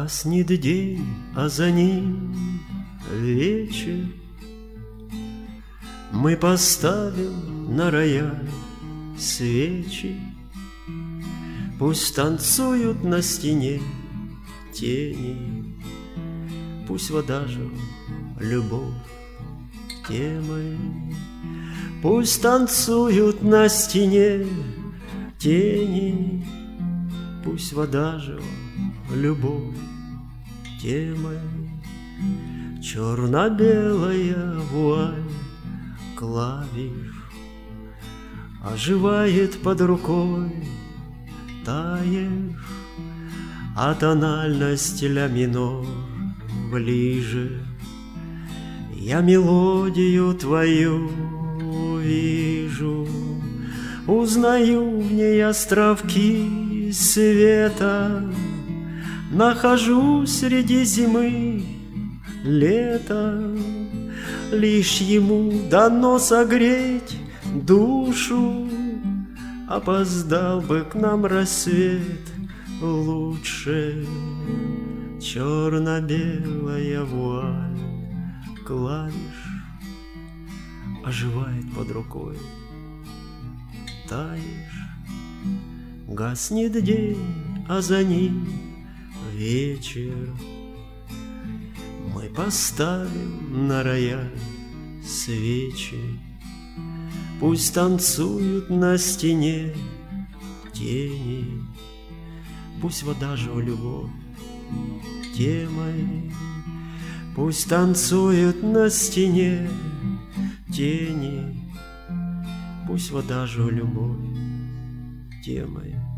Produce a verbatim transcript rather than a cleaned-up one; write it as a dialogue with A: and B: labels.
A: Гаснет день, а за ним вечер. Мы поставим на рояль свечи, пусть танцуют на стене тени, пусть вода же любовь темой. Пусть танцуют на стене тени, пусть вода же любовь темой. Черно-белая вуаль клавиш оживает под рукой, таешь, а тональность ля минор ближе. Я мелодию твою вижу, узнаю в ней островки света, нахожу среди зимы лето. Лишь ему дано согреть душу, опоздал бы к нам рассвет лучше. Черно-белая вуаль клавиш оживает под рукой, таешь. Гаснет день, а за ним вечер. Мы поставим на рояль свечи, пусть танцуют на стене тени, пусть вода же любовь темой. Пусть танцуют на стене тени, пусть вода же любовь темой.